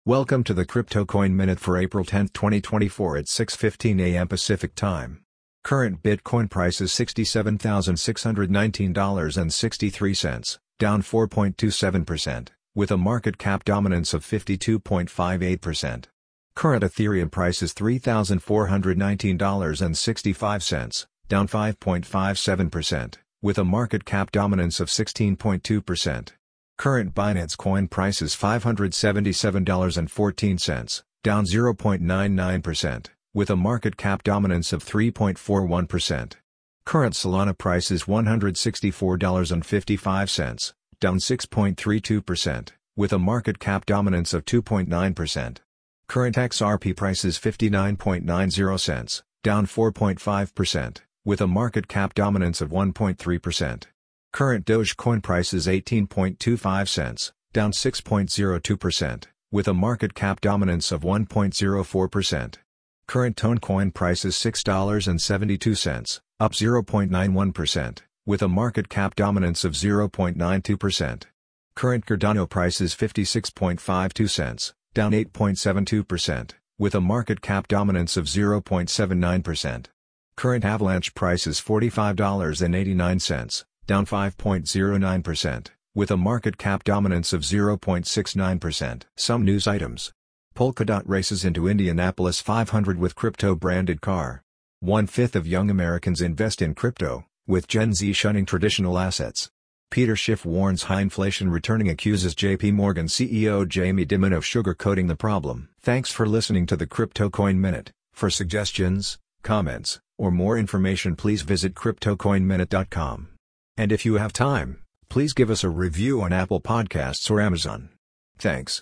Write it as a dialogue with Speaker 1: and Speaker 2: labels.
Speaker 1: Welcome to the Crypto Coin Minute for April 10, 2024 at 6:15 a.m. Pacific Time. Current Bitcoin price is $67,619.63, down 4.27%, with a market cap dominance of 52.58%. Current Ethereum price is $3,419.65, down 5.57%, with a market cap dominance of 16.2%. Current Binance Coin price is $577.14, down 0.99%, with a market cap dominance of 3.41%. Current Solana price is $164.55, down 6.32%, with a market cap dominance of 2.9%. Current XRP price is 59.90 cents, down 4.5%, with a market cap dominance of 1.3%. Current Dogecoin price is 18.25 cents, down 6.02%, with a market cap dominance of 1.04%. Current Toncoin price is $6.72, up 0.91%, with a market cap dominance of 0.92%. Current Cardano price is 56.52 cents, down 8.72%, with a market cap dominance of 0.79%. Current Avalanche price is $45.89, down 5.09%, with a market cap dominance of 0.69%. Some news items. Polkadot races into Indianapolis 500 with crypto-branded car. 1/5 of young Americans invest in crypto, with Gen Z shunning traditional assets. Peter Schiff warns high inflation returning, accuses JP Morgan CEO Jamie Dimon of sugarcoating the problem. Thanks for listening to the Crypto Coin Minute. For suggestions, comments, or more information, please visit cryptocoinminute.com. And if you have time, please give us a review on Apple Podcasts or Amazon. Thanks.